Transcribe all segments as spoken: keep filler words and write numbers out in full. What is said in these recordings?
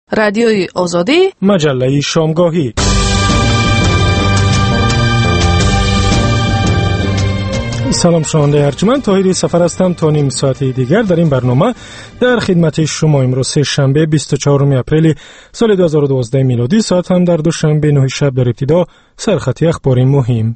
رادیوی آزادی، مجله شامگاهی. سلام شنونده ارجمند، طاهری سفر هستم. تا نیم ساعت دیگر در این برنامه در خدمت شما. امروز سه شنبه بیست و چهارم اپریل سال دو هزار و دوازده میلادی، ساعت هم در دوشنبه نه شب در ابتدا سرخط اخبار مهم.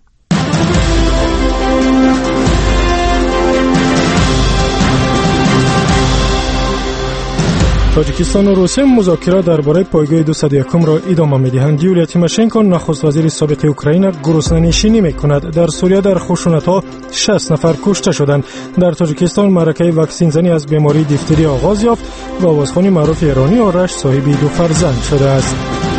تاجیکستان و روسیه مذاکرات درباره پایگاه دویست و یک را ادامه می‌دهند. یولیا تیماشنکو نخست وزیر سابق اوکراین گرسنه‌نشینی می‌کند. در سوریه در خشونت‌ها شصت نفر کشته شدند. در تاجیکستان معرکه واکسین زنی از بیماری دیفتری آغاز یافت و آوازخوان معروف ایرانی آرش صاحب دو فرزند شده است.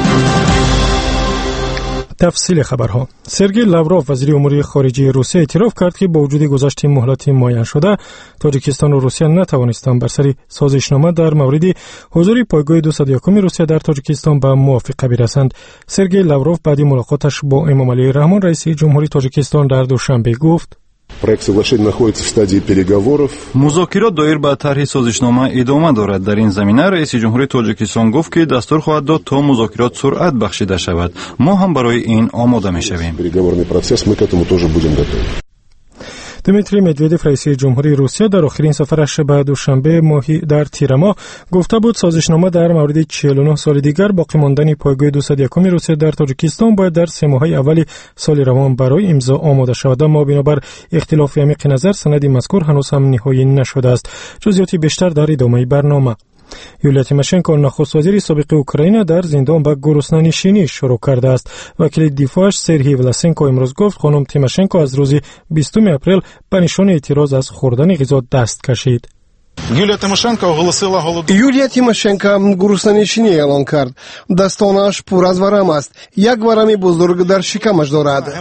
تفصیل خبرها. سرگئی لاوروف وزیر امور خارجه روسیه اعتراف کرد که با وجود گذشت مهلت معین شده، تاجیکستان و روسیه نتوانستند بر سر سازشنامه در مورد حضور پایگاه دویست و یک روسیه در تاجیکستان به موافقه برسند. سرگئی لاوروف بعد ملاقاتش با امامعلی رحمان رئیس جمهوری تاجیکستان در دوشنبه گفت: مذاکرات دایر به طرح سازشنامه ادامه دارد. در این زمینه رئیس جمهوری تاجیکستان گفت که دستور خواهد داد تا مذاکرات سرعت بخشیده شود. ما هم برای این آماده می‌شویم. دمیتری مدودوف رئیس جمهوری روسیه در آخرین سفرش به دوشنبه ماهی در تیر ماه گفته بود سازشنامه در مورد چهل و نه سال دیگر باقی ماندن پایگاه دویست و یک روسیه در تاجیکستان باید در سه ماهه اول سال روان برای امضا آماده شود، اما بنابر اختلاف عمیق نظر سند مذکور هنوز هم نهایی نشده است. جزئیات بیشتر در ادامه برنامه. یولیا تیماشنکو نخست وزیر سابق اوکراین در زندان به گرسنه‌نشینی شروع کرده است. وکیل دفاعش سرهی ولاسنکو امروز گفت خانم تیماشنکو از روز بیستم اپریل به نشان اعتراض از خوردن غذا دست کشید. یولیا تیماشنکو گرسنه‌نشینی اعلام کرد. دستانش پر از ورم است. یک ورم بزرگ در شکمش دارد.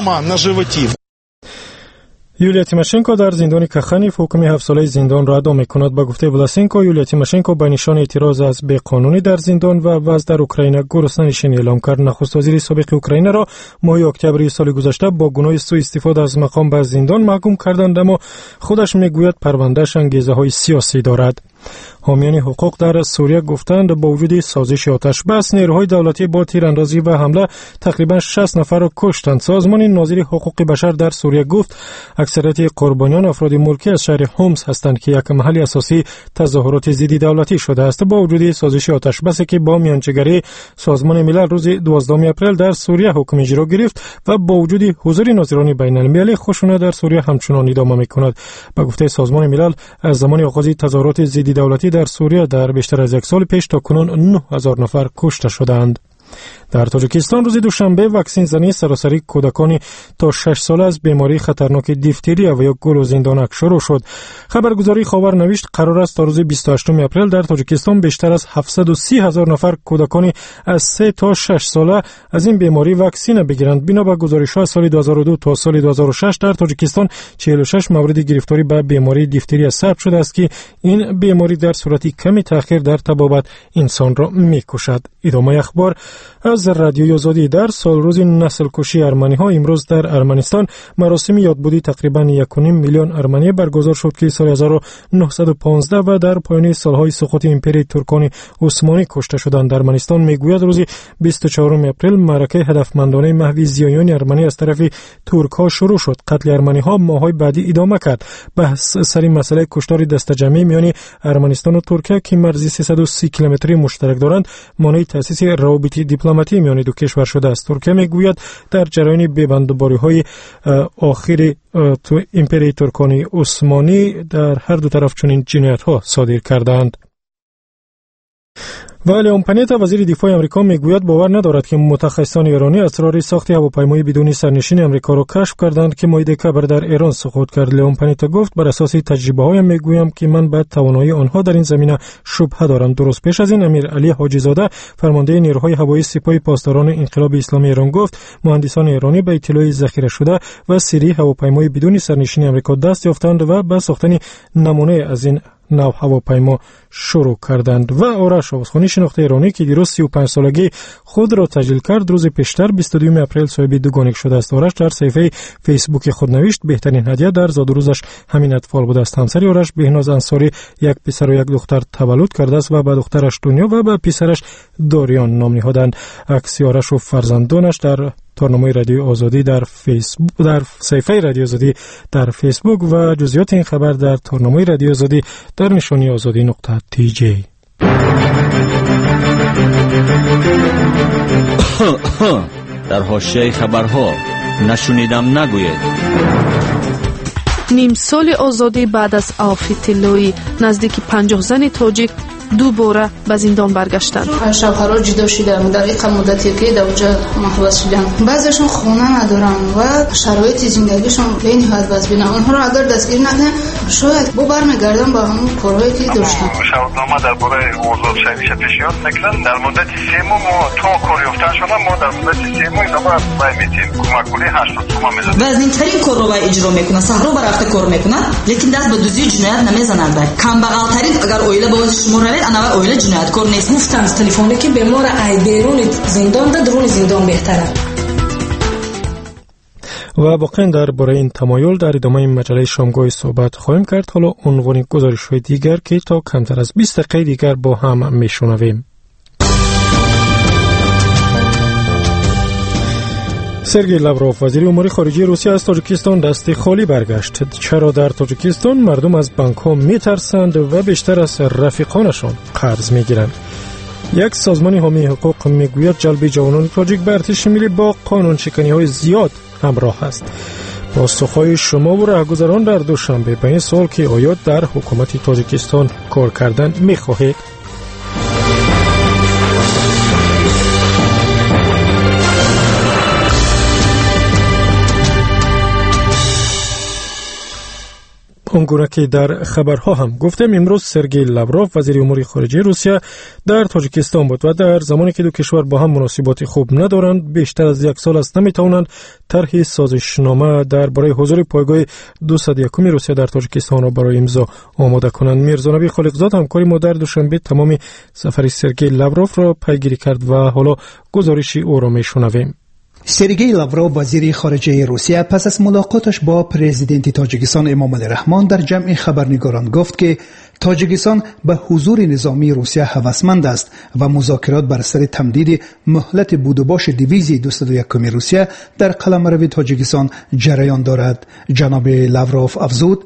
یولیا تیماشنکو در زندان کخانیف حکم هفت ساله زندان را ادا می‌کند. با گفته ولاسنکو، یولیا تیماشنکو به نشان اعتراض از بی‌قانونی در زندان و وضع در اوکراین گرسنه‌نشینی اعلام کرد. نخست وزیر سابق اوکراین را ماه اکتبر سال گذشته با گناه سوء استفاده از مقام به زندان محکوم کردند، اما خودش میگوید پروندهش انگیزه‌های سیاسی دارد. حامیان حقوق در سوریه گفتند با وجود سازش آتش بس نیروهای دولتی با تیراندازی و حمله تقریبا شصت نفر را کشتند. سازمان ناظر حقوق بشر در سوریه گفت اکثریت قربانیان افراد ملکی از شهر حمص هستند که یک محل اساسی تظاهرات ضد دولتی شده است. با وجود سازش آتش بسی که با میانجیگری سازمان ملل روز دوازدهم اپریل در سوریه حکم اجرا گرفت و با وجود حضور ناظران بین المللی، خشونت در سوریه همچنان ادامه می‌کند. با گفته سازمان ملل از زمان آغاز تظاهرات ضد دولتی در سوریه در بیشتر از یک سال پیش تا کنون نه هزار نفر کشته شدند. در تاجیکستان روز دوشنبه واکسین زنی سراسری کودکان تا شش ساله از بیماری خطرناک دیفتری و یا گل و زندانک شروع شد. خبرگزاری خاورنوشت قرار است تا روز بیست و هشتم اپریل در تاجیکستان بیشتر از هفتصد و سی هزار نفر کودکان از سه تا شش ساله از این بیماری واکسین بگیرند. بنا به گزارش‌ها از سال دو هزار و دو تا سال دو هزار و شش در تاجیکستان چهل و شش مورد گرفتاری به بیماری دیفتری ثبت شده است که این بیماری در صورت کمی تأخیر در تبابت انسان را می‌کشد. ادامه اخبار از رادیوی آزادی. در سال روز نسل کشی ارمنی ها امروز در ارمنستان مراسم یادبودی تقریبا یک و نیم میلیون ارمنی برگزار شد که سال هزار و نهصد و پانزده و در پایان سالهای سقوط امپرای ترکان عثمانی کشته شدند. ارمنستان میگوید روز بیست و چهارم اپریل معرکه هدفمندانه محو زیایان ارمنی از طرف ترک ها شروع شد. قتل ارمنی ها ماه‌های بعدی ادامه کرد. بحث سر مسئله کشتار دست جمعی میان ارمنستان و ترکیه که مرزی سیصد و سی کیلومتری مشترک دارند مانع تأسیس روابط دیپلماتی میان دو کشور شده است. ترکیه میگوید در جریان ببندباری‌های آخر تو امپرای ترکان عثمانی در هر دو طرف چنین جنایت‌ها صادر کردند. ولی لیون پانیتا وزیر دفاع آمریکا میگوید باور ندارد که متخصصان ایرانی اسرار ساخت هواپیمای بدون سرنشین آمریکا را کشف کردند که ماه دکبر در ایران سقوط کرد. لیون پانیتا گفت بر اساس تجربه‌هایم میگویم که من به توانایی آنها در این زمینه شبهه دارم. درست پیش از این امیر علی حاجی زاده فرمانده نیروهای هوایی سپاه پاسداران انقلاب اسلامی ایران گفت مهندسان ایرانی به اطلاع ذخیره شده و سری هواپیمای بدون سرنشین آمریکا دست یافتند و به ساختن نمونه از این نو هواپیما شروع کردند. و آرش آوازخانی شناخته ایرانی که دیروز سی و پنج سالگی خود را تجلیل کرد روز پیشتر بیست و دوم اپریل صاحب دوگانگی شده است. آرش در صفحه فیسبوک خود نوشت بهترین هدیه در زاد و روزش همین اطفال بوده است. همسر آرش بهناز انصاری یک پسر و یک دختر تولد کرده است و به دخترش دنیا و به پسرش داریان نام نهادند. عکس آرش و فرزندانش در تارنمای رادیو آزادی در فیسبوک در صفحه رادیو آزادی در فیسبوک و جزئیات این خبر در تارنمای رادیو آزادی در نشانی آزادی نقطه تی جی. در حاشیه خبرها نشنیدم نگوید. نیم سال آزادی بعد از آفریطلایی نزدیک پنجاه زن تاجیک دوباره به زندان برگشتند. شوهرها جدا شدند در این مدتی که در اونجا محبس شدند. بعضیشون خونه ندارن و شرایط زندگیشون به این حد وضعیه. اونها رو اگر دستگیر نکنن شاید با برمیگردن با همون کارهایی که داشتن. شهادتنامه درباره آزاد شویش پیشنهاد میکنن. در مدت سه ماه ما تا کار یافتن شدن ما در مدت سه ماه اینا وای میتیم کمک کنی هشتاد تومان میزنن. وزن‌ترین کار رو اجرا میکنن. صحرا برافته کار میکنن لیکن دست به دوزی جنایت نمیزنند. کم بغل‌ترین اگر اویله با شماره انا اویله جنایتکار نیست. گفتن از تلفنی که بیمار ای بیرون زندان ده درون زندان بهتره. و واقعا درباره این تمایل در ادامه مجله شامگاه صحبت خواهیم کرد. حالا عنوان گزارش‌های دیگر که تا کمتر از بیست دقیقه دیگر با هم میشنویم. سرگئی لاوروف وزیر امور خارجه روسیه از تاجیکستان دست خالی برگشت. چرا در تاجیکستان مردم از بانک‌ها میترسند و بیشتر از رفیقانشان قرض میگیرند؟ یک سازمان حامی حقوق میگوید جلب جوانان تاجیک به ارتش ملی با قانون شکنی‌های زیاد همراه است. پاسخ‌های شما و راهگذران در دوشنبه به این سوال که آیا در حکومت تاجیکستان کار کردن می‌خواهید؟ اونگونه که در خبرها هم گفتم امروز سرگئی لاوروف وزیر امور خارجه روسیه در تاجیکستان بود و در زمانی که دو کشور با هم مناسبات خوب ندارند بیشتر از یک سال است نمیتوانند طرح سازشنامه درباره حضور پایگاه دویست و یک روسیه در تاجیکستان را برای امضا آماده کنند. میرزا نبی خالقزاد همکاری ما در دوشنبه تمام سفر سرگئی لاوروف را پیگیری کرد و حالا گزارشی او را میشنویم. سرگئی لاوروف وزیر خارجه روسیه پس از ملاقاتش با پرزیدنت تاجیکستان امامعلی رحمان در جمع خبرنگاران گفت که تاجیکستان به حضور نظامی روسیه هوسمند است و مذاکرات بر سر تمدید مهلت بود و باش دیویزی دویست و یک روسیه در قلمرو تاجیکستان جریان دارد. جناب لاوروف افزود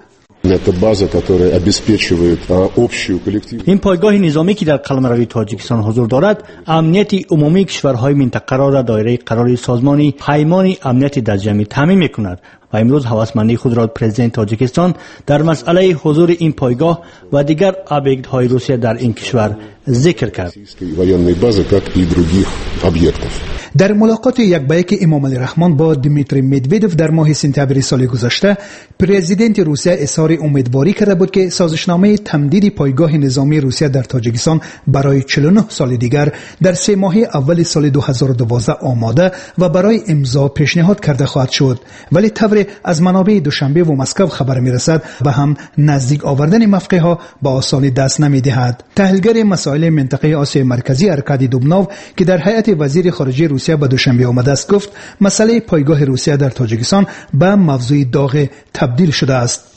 این پایگاه نظامی که در قلمرو تاجیکستان حضور دارد امنیت عمومی کشورهای منطقه را در دایره قرار سازمان پیمان امنیت در جمعی تامین می‌کند و امروز هوسمندی خود را پرزیدنت تاجیکستان در مسئله حضور این پایگاه و دیگر ابیکت‌های روسیه در این کشور ذکر کرد. در ملاقات یک بیک امامعلی رحمان با دیمیتری مدودوف در ماه سپتامبر سال گذشته پرزیدنت روسیه اظهار امیدواری کرده بود که سازشنامه تمدید پایگاه نظامی روسیه در تاجیکستان برای چهل و نه سال دیگر در سه ماه اول سال دو هزار و دوازده آماده و برای امضا پیشنهاد کرده خواهد شد، ولی طور از منابع دوشنبه و مسکو خبر میرسد به هم نزدیک آوردن موافقه ها با آسانی دست نمیدهد. تحلیلگر مسائل منطقه آسیا مرکزی ارکادی دوبنوف که در هیئت وزیر خارجه روسیه به دوشنبه آمده است گفت مسئله پایگاه روسیه در تاجیکستان به موضوع داغ تبدیل شده است.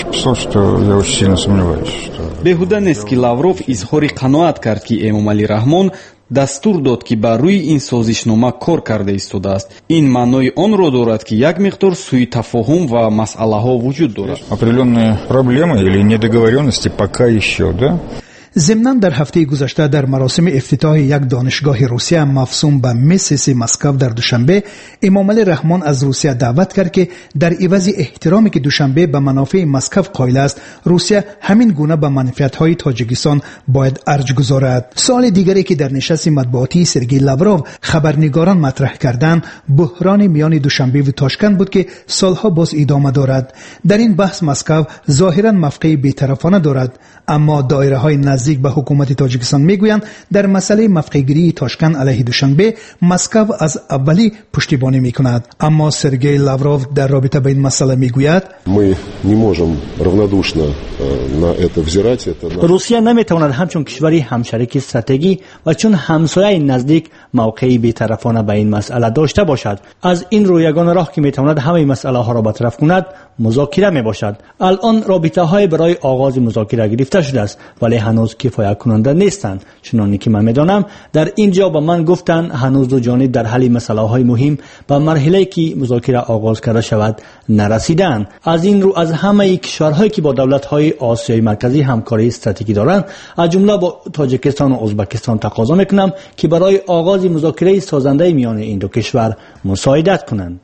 بهوده نیست که لاوروف اظهار قناعت کرد که امامعلی رحمان دستور داد که بر روی این سازشنامه کار کرده ایستاده است. این معنای آن را دارد که یک مقدار سوء تفاهم و مسئله ها وجود دارد. определенные проблемы или недоговоренности пока еще, да? ضمناً در هفته گذشته در مراسم افتتاح یک دانشگاه روسیه مفصول به میسیس مسکو در دوشنبه امامعلی رحمان از روسیه دعوت کرد که در عوض احترامی که دوشنبه به منافع مسکو قائل است روسیه همین گونه به منفعت‌های تاجیکستان باید ارج گذارد. سوال دیگری که در نشست مطبوعاتی سرگئی لاوروف خبرنگاران مطرح کردند بحران میان دوشنبه و تاشکند بود که سالها باز ادامه دارد. در این بحث مسکو ظاهراً موقع بی‌طرفانه دارد، اما دایره‌های نزدیک به حکومت تاجیکستان میگویند در مسئله موقع‌گیری تاشکند علیه دوشنبه مسکو از اولی پشتیبانی میکند. اما سرگئی لاوروف در رابطه با این مسئله میگوید ما نمی‌توانیم равнодушно на это взирать. روسیه نمیتواند همچون کشوری همشریک استراتژی و چون همسایه نزدیک موقعی بی‌طرفانه به این مسئله داشته باشد. از این رو یگانه راه که میتواند همه مسئله ها را برطرف کند مذاکره میباشد. الان رابطه های برای آغاز مذاکره گرفته شده است ولی هنوز کفایت کننده نیستند. چنانکه که من میدانم در اینجا به من گفتند هنوز دو جانب در حل مسئله های مهم به مرحله که مذاکره آغاز کرده شود نرسیدند. از این رو از همه کشورهایی که با دولت های آسیای مرکزی همکاری استراتژیکی دارند از جمله با تاجیکستان و ازبکستان تقاضا میکنم که برای آغاز مذاکره سازنده میان این دو کشور مساعدت کنند.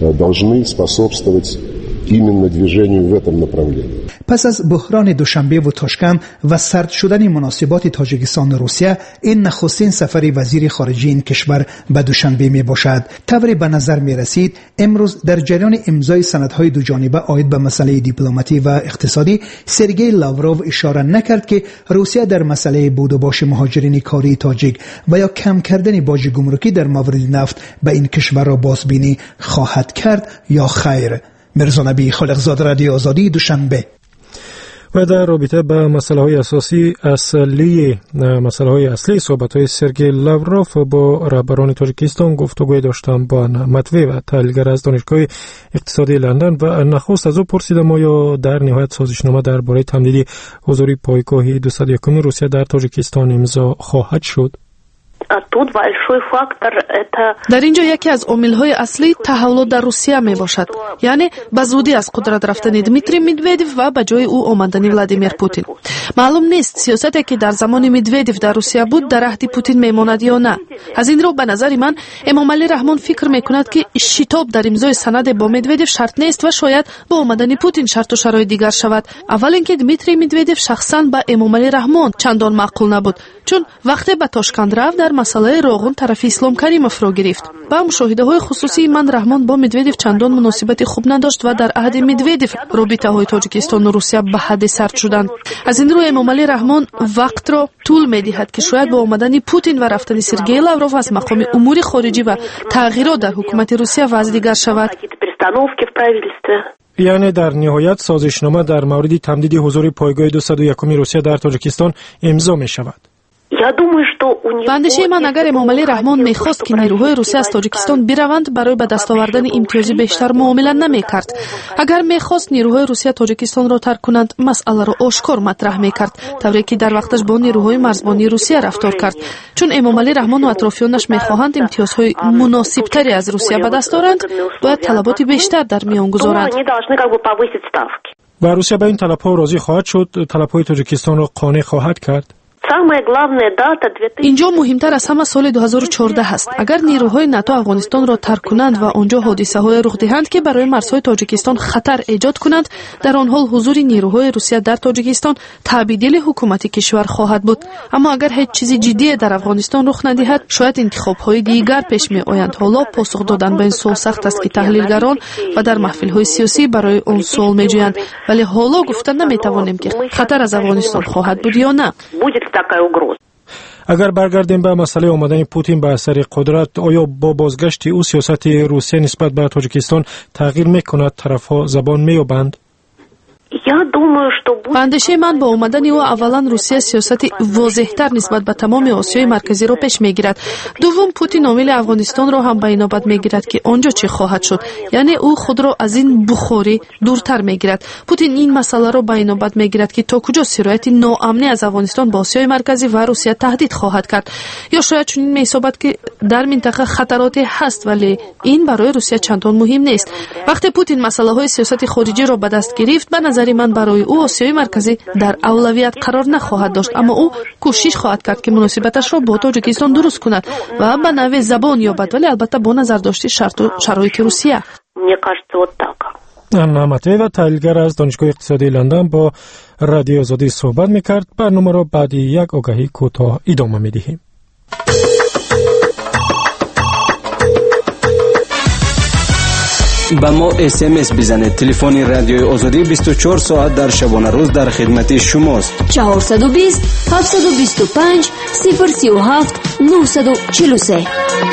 именно движению в этом направлении. پس از بحران دوشنبه و تاشکند و سرد شدن مناسبات تاجیکستان و روسیه، این نخستین سفر وزیر خارجه این کشور به دوشنبه می باشد. طوری به نظر می رسید امروز در جریان امضای سندهای دو جانبه عاید به مسئله دیپلماتی و اقتصادی سرگئی لاوروف اشاره نکرد که روسیه در مسئله بود و باش مهاجرین کاری تاجیک و یا کم کردن باج گمرکی در مورد نفت به این کشور را بازبینی خواهد کرد یا خیر. مرزا نبی، خالقزاد، رادیو آزادی، دوشنبه. و در رابطه با مسئله های اساسی اصلی مسئله های اصلی صحبت های سرگئی لاوروف با رهبران تاجیکستان گفتگوی داشتم با مطوی و تحلیلگر از دانشگاه اقتصادی لندن و نخست از او پرسیدم آیا در نهایت سازشنامه درباره تمدید حضوری پایگاه دویست و یک روسیه در تاجیکستان امضا خواهد شد. در اینجا یکی از عامل‌های اصلی تحولات در روسیه می باشد، یعنی به زودی از قدرت رفتن دمیتری مدودیو و به جای او آمدن ولادیمیر پوتین. معلوم نیست سیاستی که در زمان مدودیو در روسیه بود در عهد پوتین میماند یا نه. از این رو به نظر من امامعلی رحمان فکر میکند که شتاب در امضای سند با مدودیو شرط نیست و شاید با آمدن پوتین شرط و شرایط دیگر شود. اول اینکه دمیتری مدودیو شخصا با امامعلی رحمان چندان معقول نبود، چون وقتی به تاشکند رفت در مسئله روغن طرف اسلام کریموف را گرفت. با مشاهده های خصوصی من رحمان با مدودیو چندان مناسبت خوب نداشت و در عهد مدودیو رابطه های تاجیکستان و روسیه به حد سرد شدند. از این رو امامعلی رحمان وقت را طول می‌دهد که شاید با آمدن پوتین و رفتن سرگئی لاوروف از مقام امور خارجی و تغییرات در حکومت روسیه وضع دیگر شود. یعنی در نهایت سازشنامه در مورد تمدید حضور پایگاه دویست و یک روسیه در تاجیکستان امضا می شود. به اندیشه من اگر امامعلی رحمان میخواست که نیروهای روسیه از تاجیکستان بروند برای به دست آوردن امتیازی بیشتر معامله نمیکرد. اگر میخواست نیروهای روسیه تاجیکستان را ترک کنند مسئله را آشکار مطرح میکرد، طوری که در وقتش با نیروهای مرزبانی روسیه رفتار کرد. چون امامعلی رحمان و اطرافیانش میخواهند امتیازهای مناسبتری از روسیه به دست آورند، باید طلبات بیشتر در میان گذارند. و روسیه به این طلب‌ها راضی خواهد شد؟ طلب‌های تاجیکستان را قانع خواهد کرد؟ اینجا مهمتر از همه سال دو هزار و چهارده است. اگر نیروهای ناتو افغانستان را ترک کنند و آنجا حادثه های رخ دهند که برای مرزهای تاجیکستان خطر ایجاد کنند، در آن حال حضور نیروهای روسیه در تاجیکستان تبدیل حکومت کشور خواهد بود. اما اگر هیچ چیزی جدی در افغانستان رخ ندهد، شاید انتخاب های دیگر پیش می آیند. حالا پاسخ دادن به این سوال سخت است که تحلیلگران و در محفل های سیاسی برای آن سوال می جویند، ولی حالا گفتن نمی توانیم که خطر از افغانستان خواهد بود یا نه. اگر برگردیم به مسئله آمدن پوتین به اثر قدرت، آیا با بازگشت او سیاست روسیه نسبت به تاجیکستان تغییر میکند؟ طرفها زبان مییابند؟ به اندیشه من با آمدن او اولا روسیه سیاست واضح‌تر نسبت به تمام آسیای مرکزی را پیش میگیرد. دوم پوتین عامل افغانستان را هم به این نوبت میگیرد که آنجا چه خواهد شد، یعنی او خود را از این بخاری دورتر میگیرد. پوتین این مسئله را به این نوبت میگیرد که تا کجا سرایت ناامنی از افغانستان با آسیای مرکزی و روسیه تهدید خواهد کرد، یا شاید چنین می‌حسابد که در منطقه خطراتی هست ولی این برای روسیه چندان مهم نیست. وقتی پوتین مسئله‌های سیاست خارجی را به دست گرفت، به نظر من برای او آسیای مرکزی در اولویت قرار نخواهد داشت، اما او کوشش خواهد کرد که مناسبتش را با تاجیکستان درست کند و به نوع زبان یابد، ولی البته با نظر داشته شرط و شرایط روسیه. نعمتی و تحلیلگر از دانشگاه اقتصادی لندن با رادیو آزادی صحبت میکرد. برنامه را بعد یک آگهی کوتاه ادامه میدهیم. با ما اس ام اس بزنید. تلفن رادیوی آزادی بیست و چهار ساعت در شبانه روز در خدمت شماست. چهارصد و بیست هفتصد و بیست و پنج صفر سی و هفت نهصد و چهل و سه.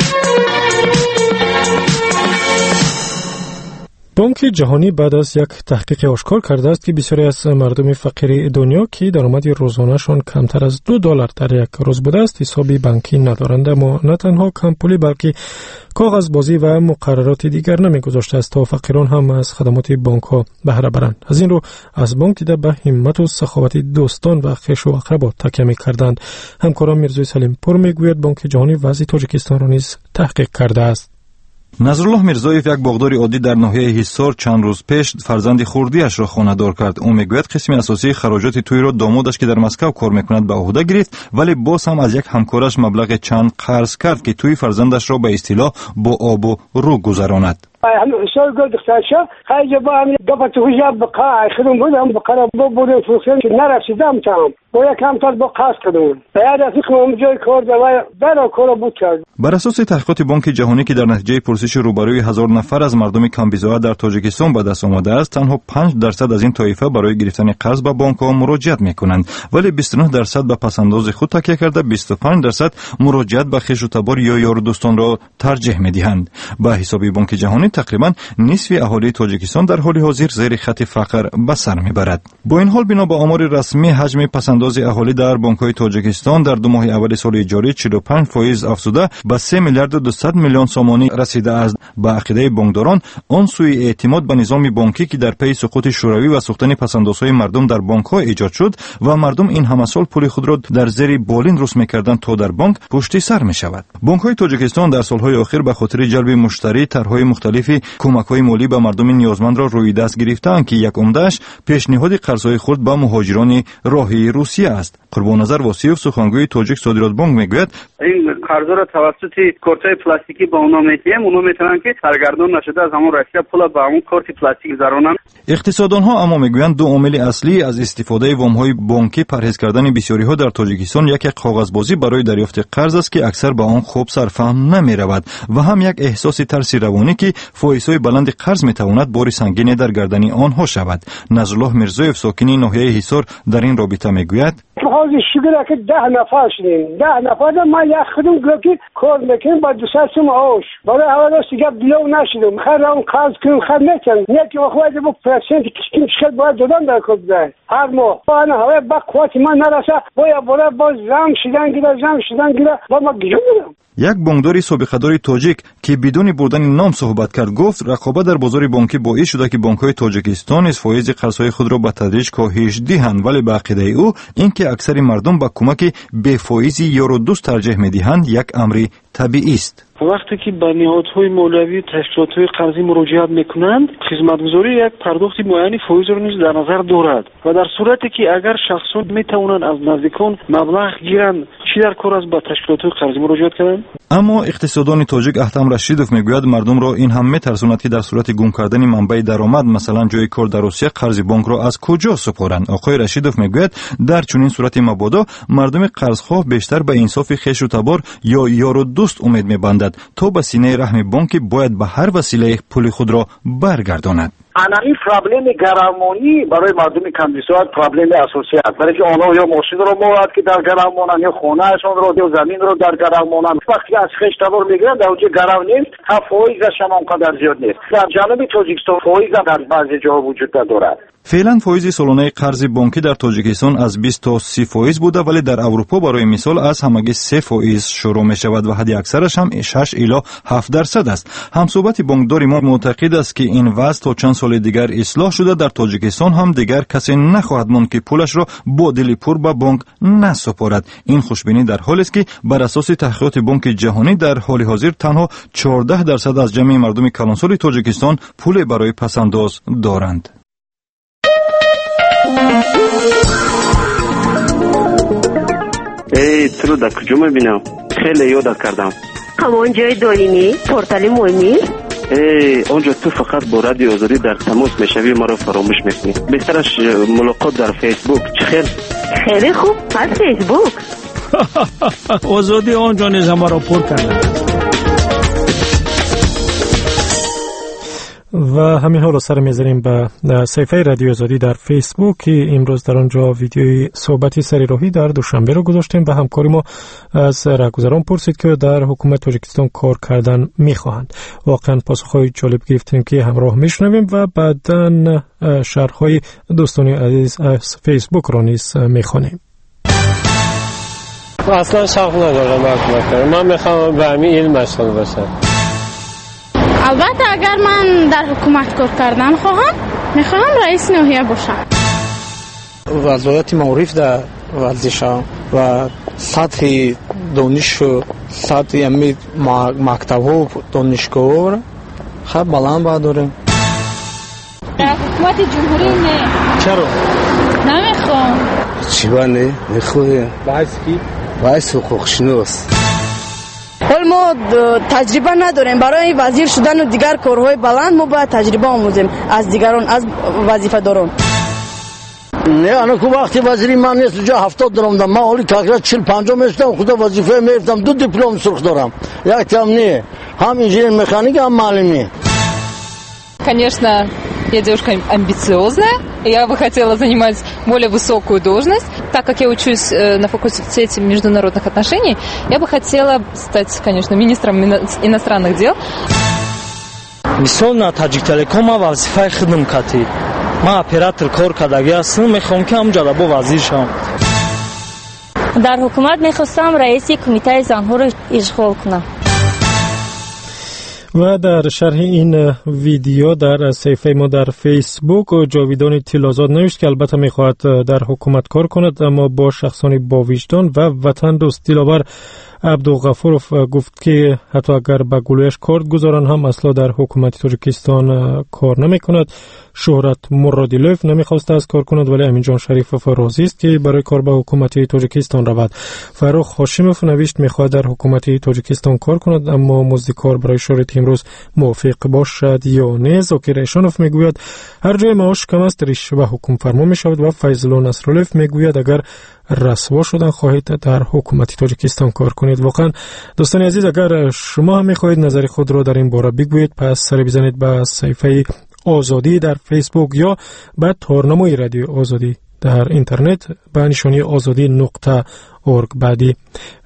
بانک جهانی بعد از یک تحقیق آشکار کرده است که بسیاری از مردم فقیر دنیا که درآمد روزانه‌شان کمتر از دو دلار در یک روز بوده است حسابی بانکی ندارند، اما نه تنها کم پولی بلکه کاغذ بازی و مقررات دیگر نمیگذاشته است تا فقیران هم از خدمات بانک ها بهره برند. از این رو از بانک دیده به همت و سخاوت دوستان و خویش و اقربا تکیه می‌کردند. همکارم میرزوی سلیم پور میگوید بانک جهانی وضع تاجیکستان را نیز تحقیق کرده است. نظرالله میرزایف یک باغداری عادی در ناحیه حصار چند روز پیش فرزند خردیش را خانه‌دار کرد. او میگوید قسم اساسی خراجات توی را دامادش که در مسکو کار میکند به عهده گرفت، ولی باز هم از یک همکارش مبلغ چند قرض کرد که توی فرزندش را به اصطلاح با آب و رو گذراند. هم حساب قد اختاشا خیلی با هم دفعه حجاب بقای خدم بودم بقرب بودم فروختن که نرسیدم تام با یکم تا با قاس کردم بعد از اینکه جای کار دوای برا کار بود کرد. بر اساس تحقیقات بانک جهانی که در نتیجه پرسش روبروی هزار نفر از مردم کمبیزا در تاجیکستان به دست آمده است، تنها پنج درصد از این طایفه برای گرفتن قرض به بانک ها مراجعت میکنند، ولی بیست و نه درصد به پسنداز خود تکیه کرده، بیست و پنج درصد مراجعت به خویش و تبار یا یار دوستان را ترجیح میدهند. به حساب بانک جهانی تقریبا نصف اهالی تاجیکستان در حال حاضر زیر خط فقر به سر میبرد. با این حال بنا به آمار رسمی حجم پسنداز اهالی در بانک‌های تاجیکستان در دو ماه اول سال جاری چهل و پنج درصد افزوده به سه میلیارد و دویست میلیون سومانی رسیده است. به عقیده بانکداران آن سوی اعتماد به نظام بانکی که در پی سقوط شوروی و سوختن پسندازهای مردم در بانک‌ها ایجاد شد و مردم این همه سال پول خود را در زیر بالین رسم می‌کردند تا در بانک پشت سر می‌شود. بانک‌های تاجیکستان در سال‌های اخیر به خاطر جلب مشتری طرح‌های مختلفی کمک‌های مالی به مردم نیازمند را روی دست گرفته‌اند که یک عمده‌اش پیشنهاد قرض‌های خرد به مهاجران راهی روسیه است. قربان نظر واسیف سخنگوی تاجیک صادرات بانک میگوید این قرضا را توسط کارت‌های پلاستیکی با اونا میتیم، اونا میتونن که سرگردان نشده از همون روسیه پول به همون کارت پلاستیک زرانن. اقتصاددان‌ها اما میگویند دو عامل اصلی از استفاده وام‌های بانکی پرهیز کردن بسیاری‌ها در تاجیکستان یک کاغذبازی برای دریافت قرض است که اکثر به آن خوب سرفهم نمی‌رود و هم یک احساس ترس روانی که فایزهای بلند قرض میتواند بار سنگین در گردن آنها شود. نظرالله میرزایف ساکن ناحیه حصار در این رابطه میگوید حاضر شکر که ده نفر شدیم ده نفر ما یک خودم گفتی کار میکنیم با دو سه سوم آش برای اول است دیگه بیو نشدم خیر اون قرض کنیم خیر نکنم یکی وقتی با پرسنت کشکیم شکل باید دادن در کد ده هر ماه آنها هوا با قوت ما نرسه باید برای باز زم شدن گیره زم شدن گیره با ما گیرم. یک بانکداری سابقه‌دار تاجیک که بدون بردن نام صحبت کرد گفت رقابت در بازار بانکی باعث شده که بانک‌های تاجیکستان از فایز قرض‌های خود را به تدریج کاهش دهند، ولی به عقیده او اینکه اکثر مردم به کمک بی فایزی یارو دوست ترجیح می‌دهند یک امر طبیعی است. وقتی که به نهادهای مولوی و تشکیلات‌های قرضی مراجعت میکنند، خدمتگزاری یک پرداخت معینی فایز را نیز در نظر دارد و در صورتی که اگر شخصان میتوانند از نزدیکان مبلغ گیرند چی در کار است به تشکیلات‌های قرضی مراجعت کنند. اما اقتصاددان تاجیک احتم رشیدوف میگوید مردم را این هم میترساند که در صورت گم کردن منبع درآمد مثلا جای کار در روسیه قرض بانک را از کجا سپارند. آقای رشیدوف میگوید در چنین صورت مبادا مردم قرضخواه بیشتر به انصاف خویش و تبار یا یار و دوست امید میبندد تا به سینه رحم بانک باید به هر وسیله پول خود را برگرداند. این پرابلم گرمانی برای مردم کمبیسوات پرابلم اساسی است، برای که آنها یا ماشین رو مورد که در گرم مانند یا خانهشان رو یا زمین رو در گرم مانند وقتی از خشت تبار میگیرن در اونجا گرم نیست، هم فایزش هم آنقدر زیاد نیست. در جنوب تاجیکستان فایز در بعضی جاها وجود دارد. فعلا فایز سالانه قرض بانکی در تاجیکستان از بیست تا سی فایز بوده، ولی در اروپا برای مثال از همگی سه فایز شروع می شود و حد اکثرش هم شش الی هفت درصد است. همصحبت بانکدار ما معتقد است که این وضع تا چند سال دیگر اصلاح شده در تاجیکستان هم دیگر کسی نخواهد ماند که پولش را با دل پر به بانک نسپارد. این خوشبینی در حالی است که بر اساس تحقیقات بانک جهانی در حال حاضر تنها چهارده درصد از جمعی مردم کلانسال تاجیکستان پول برای پسنداز دارند. ای تو در کجا میبینم؟ خیلی یادت کردم. همون جای دارینی؟ پورتال مهمی؟ ای اونجا تو فقط با رادیو آزادی در تماس میشوی ما رو فراموش میکنی. بهترش ملاقات در فیسبوک. چه خیر؟ خیلی خوب. از فیسبوک آزادی آنجا نیز ما را پر کرده. و همین حال سر میذاریم به صفحه رادیو آزادی در فیسبوک که امروز در آنجا ویدیوی صحبتی سری راهی در دوشنبه رو گذاشتیم و همکاری ما از رهگذران پرسید که در حکومت تاجیکستان کار کردن میخواهند. واقعا پاسخهای جالب گرفتیم که همراه میشنویم و بعداً شرحهای دوستانی عزیز از فیسبوک رو نیز میخوانیم. اصلا شوق ندارم حکومت کنم. من میخوام به همین علم مشغول باشم. البته اگر من در حکومت کار کردن خواهم میخوام رئیس ناحیه باشم. وظایف معروف در ورزش و سطح دانش و سطح مکتب ها دانشگاه خیلی بلند باید داریم. در حکومت جمهوری نه. چرا؟ نمیخوام. چی بانه؟ میخواه؟ باعث کی؟ باعث حقوق شناس. حال ما تجربه نداریم برای وزیر شدن و دیگر کارهای بلند ما باید تجربه آموزیم از دیگران از وظیفه داران. نه انا کو وقتی وزیری من نیست جا هفتاد درم دارم. من حالی تقریبا چهل پنجاه میشتم خدا وظیفه میرفتم دو دیپلم سرخ دارم. یک تام نه هم инженер механик هم معلمی. Конечно, я девушка амбициозная. Я бы хотела занимать более высокую должность. Так как я учусь на факультете международных отношений, я бы хотела стать, конечно, министром иностранных дел. Мисол на Таджик Телеком вазифаи хидматкати. Ман оператор кор кардаги ҳастам, мехоҳам ки ҳамҷода бо вазир шавам. дар ҳукумат мехостам раиси кумитаи занҳоро ишғол кунам. و در شرح این ویدیو در صفحه ما در فیسبوک جاویدان تیلازاد نوشت که البته میخواهد در حکومت کار کند اما با شخصانی با وجدان و وطن دوست. دلاور عبدالغفورов گفت که حتی اگر به گلویش کارت گذارن هم اصلا در حکومت تاجیکستان کار نمی کند. شهرت مرادیلوف نمیخواسته از کار کند ولی امین جان شریفوف راضی است که برای کار به حکومت تاجیکستان رود. فروخ هاشیموف نوشت میخواهد در حکومت تاجیکستان کار کند اما مزد کار برای شرایط امروز موافق باشد یا نه. زاکر ایشانوف میگوید هر جای معاش کم است رشوه حکم فرما میشود و فیض‌الله نصراللوف میگوید اگر رسوا شدن خواهید در حکومت تاجیکستان کار کنید. واقعا دوستان عزیز اگر شما هم میخواهید نظر خود را در این باره بگویید پس سر بزنید به صفحه آزادی در فیسبوک یا به تارنمای رادیو آزادی در اینترنت به نشانی آزادی نقطه اورگ. بعدی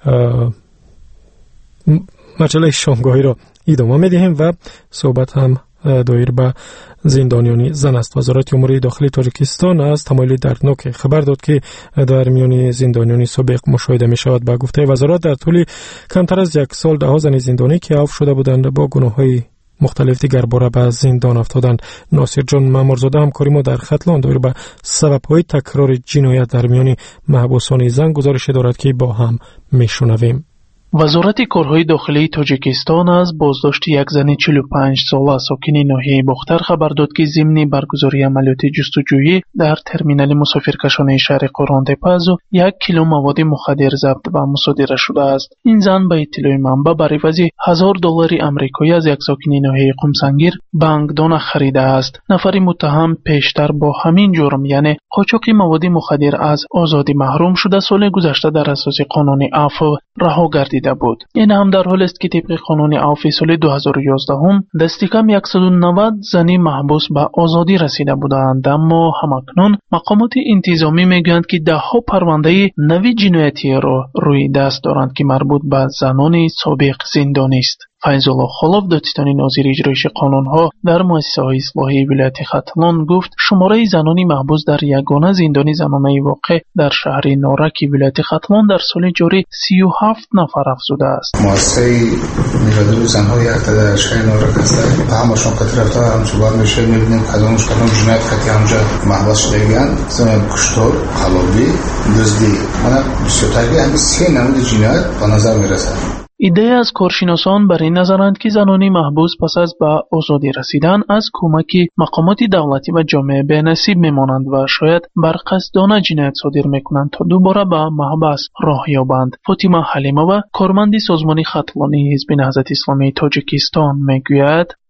مجله شامگاهی را ادامه میدهیم و صحبت هم دایر به زندانیانی زن است. وزارت امور داخلی تاجیکستان از تمایل دردناک خبر داد که در میان زندانیانی سابق مشاهده می شود. با گفته وزارت در طول کمتر از یک سال ده ها زن زندانی که عفو شده بودند با گناه‌های مختلف دیگر باره به زندان افتادند. ناصر جان مامورزاده همکاری ما در خطلان دایر به سبب‌های تکرار جنایت در میان محبوسان زن گزارش دارد که با هم میشنویم. وزارت کارهای داخلی تاجیکستان از بازداشت یک زن چهل و پنج ساله ساکن ناحیه باختر خبر داد که ضمن برگزاری عملیات جستجویی در ترمینال مسافرکشانه شهر قران‌تپه یک کیلو مواد مخدر ضبط و مصادره شده است. این زن به اطلاع منبع بر عوض هزار دلار آمریکایی از یک ساکن ناحیه قمسنگیر بانکدان خریده است. نفر متهم پیشتر با همین جرم یعنی قاچاق مواد مخدر از آزادی محروم شده سال گذشته در اساس قانون عفو رها گردیده بود. این هم در حالی است که طبق قانون عفو سال دو هزار و یازده هم دست کم صد و نود زنی محبوس به آزادی رسیده بودند، اما همکنون مقامات انتظامی میگویند که ده ها پرونده نوی جنایتی را روی دست دارند که مربوط به زنان سابق زندانی است. فیض‌الله خالف دادستانی ناظر اجرایش قانونها در مؤسسه‌های اصلاحی ولایت ختلان گفت شماره زنانی محبوس در یگانه زندان زنانه واقع در شهر نارک ولایت ختلان در سال جاری سی و هفت نفر افزوده است. مؤسسه نیروی زن‌های در شهر نارک است. همشون قطر رفته هم صحبت میشه می‌بینیم کدامش کدام جنایت خطی همجا محبوس شده‌اند. زن کشتار، خلابی، دزدی. من بسیار تقریبا همین سه نمود جنایت به نظر میرسد. ایده از کارشناسان بر این نظرند که زنان محبوس پس از به آزادی رسیدن از کمک مقامات دولتی و جامعه به نصیب میمانند و شاید بر قصدانه جنایت صادر میکنند تا دوباره به محبس راه یابند. فاطمه حلیمова کارمند سازمان ختلانی حزب نهضت اسلامی تاجیکستان میگوید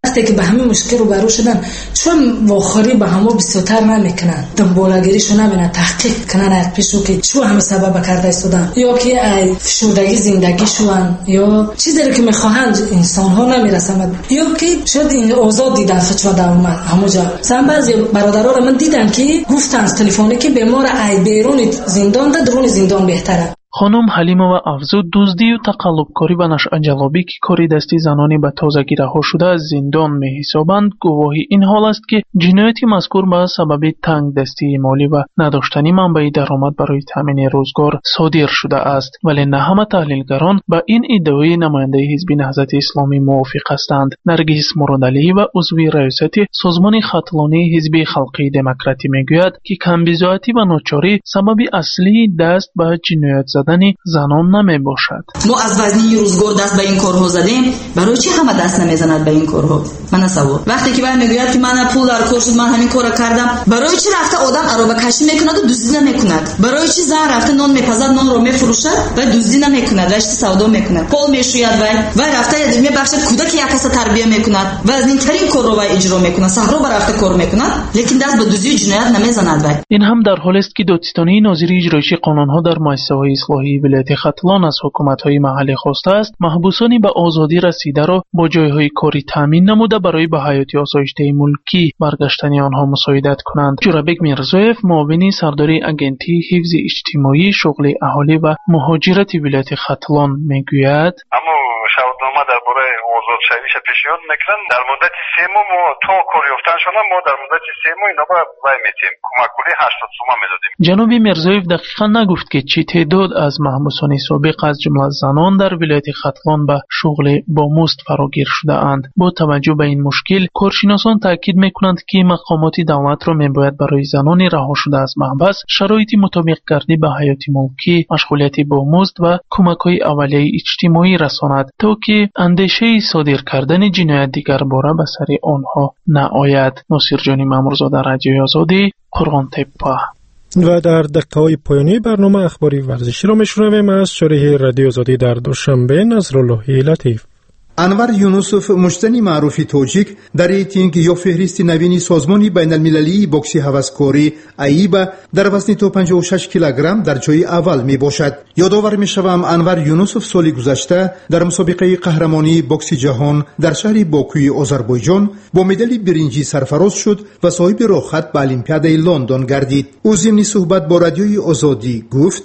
وقتی که به همین مشکل روبرو شدن چون واخری به همو بسیارتر نمیکنن دنبالگیریشو نبینن تحقیق کنن از پیشو که چو همه سبب کرده استودن یا که فشردگی زندگیشون یا چیزی که میخواهند انسان ها نمیرسند یا که شاید این آزاد دیدن فتوا در اومد همونجا سن بعضی برادرها رو من دیدم که گفتن از تلفنی که بیمار ای بیرون زندان ده درون زندان بهتره. خانم حلیمова افزود دزدی و تقلبکاری و نشانجلبی که کاری دستی زنانی به تازگی رها شده از زندان می‌حسابند گواهی این حال است که جنایت مذکور به سبب تنگ دستی مالی و نداشتن منبع درآمد برای تامین روزگار صادر شده است، ولی نه همه تحلیلگران با این ادعای نماینده حزب نهضت اسلامی موافق هستند. نرگس مرادعلی و عضو ریاست سازمان خطلانی حزب خلقی دموکراتی میگوید که کمبزاعتی و ناچاری سبب اصلی دست به جنایت زدن زنان نمی باشد. ما از وزنی روزگار دست به این کارها زدیم، برای چی همه دست نمیزند به این کارها؟ من سوال وقتی که باید میگوید که من پول در کار شد من همین کارو کردم، برای چی رفته آدم عربه کشی میکند و دزدی نمیکند؟ برای چی زن رفته نان میپزد نان رو میفروشد و دزدی نمیکند، رشته سودا میکند، پول میشوید و و رفته میبخشد کودک یک کس تربیه میکند و از این ترین کار رو اجرا میکند، صحرا برفته کار میکند، لیکن دست به دزدی و جنایت نمیزند. و این هم در حالی است که دادستانی ناظر اجرایی قانونها در مؤسسه‌های اصلاحی ولایت ختلان از حکومت‌های محلی خواسته است محبوسانی به آزادی رسیده را با جایهای کاری تامین نموده برای به حیات آسایشته ملکی برگشتن آنها مساعدت کنند. جورابک میرزایف معاون سردار اگنتی حفظ اجتماعی شغل اهالی و مهاجرت ولایت ختلان میگوید اما شهادتنامه درباره آزاد شویش پیشنهاد میکنن در مدت سه ماه ما تا کار یافتن شدن ما در مدت سه ماه اینا با وای میتیم کمک کولی هشتاد سوم میدادیم. جناب میرزایف دقیقاً نگفت که چه تعداد از محبوسان سابق از جمله زنان در ولایت ختلان به شغل با مزد فراگیر شده اند. با توجه به این مشکل کارشناسان تاکید میکنند که مقامات دولت را میباید برای زنان رها شده از محبس شرایط مطابق گردی به حیات ملکی، مشغولیت با مزد و کمک‌های اولیه اجتماعی رساند تا که اندیشه صادر کردن جنایت دیگر باره به سر آنها نآید. ناصر جانی مامورزاده، رادیوی آزادی، قرغان تپه. و در دقیقه‌های پایانی برنامه اخباری ورزشی را میشنویم از شریح رادیو آزادی در دوشنبه. نصرالله لطیف. انور یونوسوف مجتنی معروفی توجیک در ریتینگ یا فهرست نوین سازمان بین المللی بوکسی هوسکاری ایبا در وزن تا پنجاه و شش کیلوگرم در جای اول می باشد. یادآور می شوم انور یونوسوف سال گذشته در مسابقه قهرمانی بوکس جهان در شهر باکوی آذربایجان با مدال برنجی سرفراز شد و صاحب راحت به المپیادای لندن گردید. او ضمن صحبت با رادیوی آزادی گفت: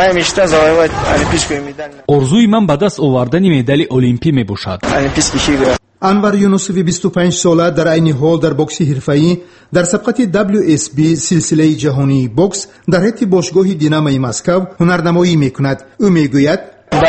орзуи ман ба даст овардани медали олимпӣ мебошад. انور یونوسوف بیست و پنج ساله در عین حال در بوکس حرفه‌ای در سبقت دبلیو اس بی سلسله جهانی بوکس در حیط باشگاه دینامای مسکو هنرنمایی میکند. او میگوید: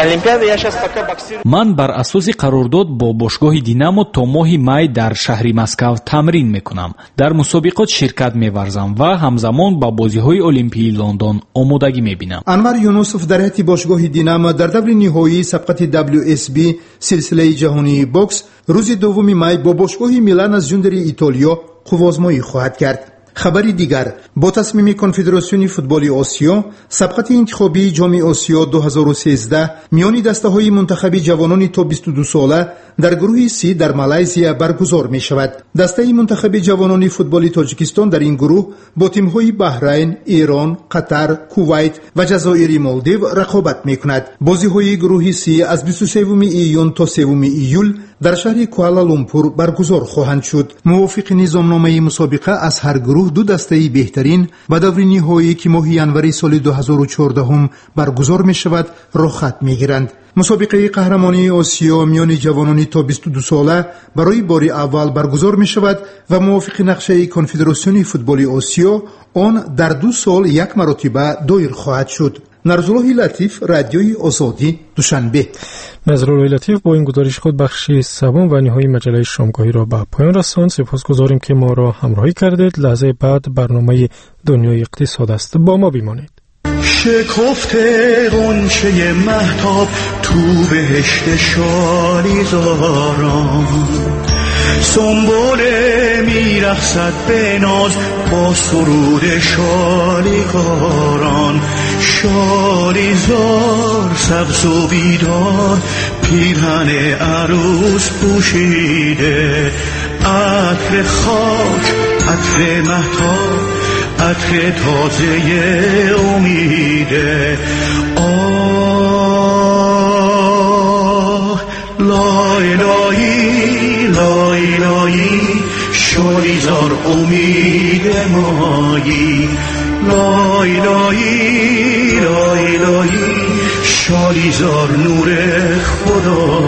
ман бар асоси қарордод бо бошгоҳи динамо то моҳи май дар шаҳри маскав тамрин мекунам. дар мусобиқот ширкат меварзам ва ҳамзамон ба бозиҳои олимпии лондон омодагӣ мебинам. انور یونوسوف در حیط باشگاه دینamo در دور نهایی سبقت دبلیو اس بی سلسله جهانی بوکس روز دوم مای با باشگاه میلان از جندری ایتالیا قوازمایی خواهد کرد. خبری دیگر: با تصمیم کنفدراسیون فوتبال آسیا سبقت انتخابی جام آسیا دو هزار و سیزده میان دسته های منتخب جوانان تا بیست و دو ساله در گروه سی در مالایزیا برگزار می شود. دسته منتخب جوانان فوتبال تاجیکستان در این گروه با تیم های بحرین، ایران، قطر، کویت و جزایر مالدیو رقابت می کند. بازی های گروه سی از بیست و سوم ایون تا سوم ایول در شهر کوالالامپور برگزار خواهند شد. موافق نظامنامه مسابقه از هر گروه دو دسته بهترین و دور نهایی که ماه ینوری سال دو هزار و چهارده هم برگزار می شود را خط می گیرند. مسابقه قهرمانی آسیا میان جوانان تا بیست و دو ساله برای بار اول برگزار می شود و موافق نقشه کنفدراسیون فوتبال آسیا آن در دو سال یک مرتبه دایر خواهد شد. نصرالله لطیف، رادیوی آزادی، دوشنبه. نصرالله لطیف با این گزارش خود بخش سوم و نهایی مجله شامگاهی را به پایان رساند. سپاسگزاریم که ما را همراهی کردید. لحظه بعد برنامه دنیای اقتصاد است. با ما بمانید. شکفته غنچه مهتاب تو بهشت شالیزاران، سنبوله میرقصد به ناز با سرود شالیکاران. شالیزار سبز و بیدار پیرهن عروس پوشیده، عطر خاک، عطر مهتاب، عطر تازه امیده. آه لایلایی لایلایی شالی زار امید مایی. لایلایی لایلایی شالی زار نور خدا.